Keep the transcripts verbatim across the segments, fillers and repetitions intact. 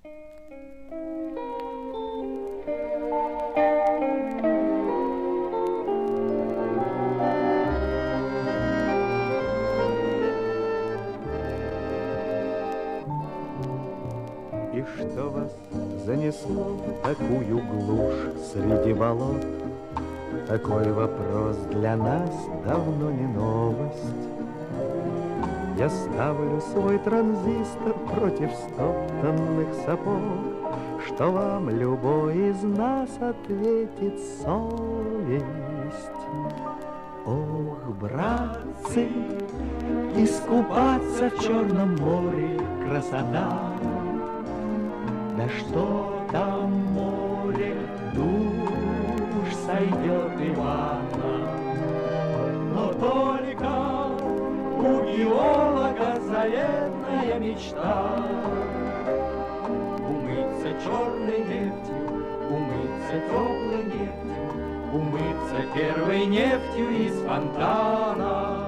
И что вас занесло в такую глушь среди болот? Такой вопрос для нас давно не новость. Я ставлю свой транзистор против стоптанных сапог, что вам любой из нас ответит совесть. Ох, братцы, искупаться в Черном море красота. Да что там море, душ сойдет Ивана. Но только у геолога заветная мечта умыться черной нефтью, умыться теплой нефтью, умыться первой нефтью из фонтана.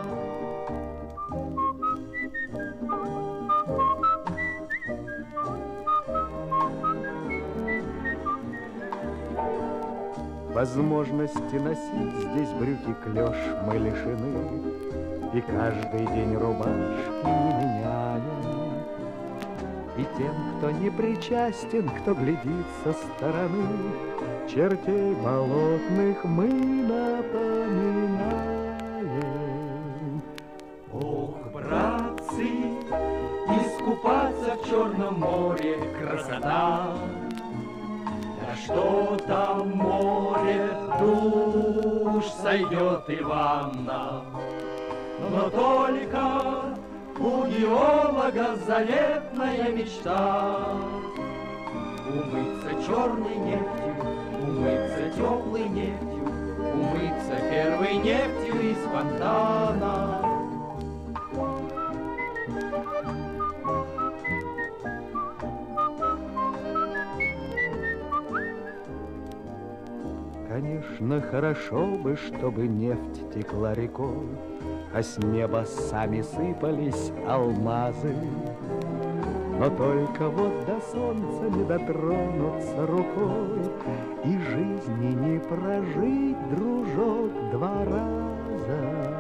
Возможности носить здесь брюки клеш мы лишены, и каждый день рубашки не меняем. И тем, кто не причастен, кто глядит со стороны, чертей болотных мы напоминаем. Ох, братцы, искупаться в Черном море красота. Да что там море, душ сойдет Ивана. Но только у геолога заветная мечта умыться черной нефтью, умыться теплой нефтью, умыться первой нефтью из фонтана. Конечно, хорошо бы, чтобы нефть текла рекой, а с неба сами сыпались алмазы. Но только вот до солнца не дотронуться рукой, и жизни не прожить, дружок, два раза.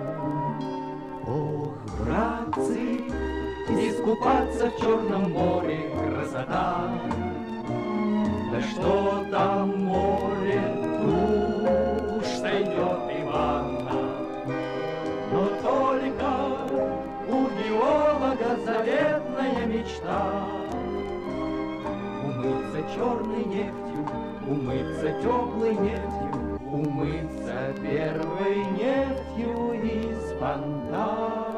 Ох, братцы, искупаться в Черном море красота. Да что там море, душ сойдет Ивана. Но только у геолога заветная мечта умыться черной нефтью, умыться теплой нефтью, умыться первой нефтью из фонтана.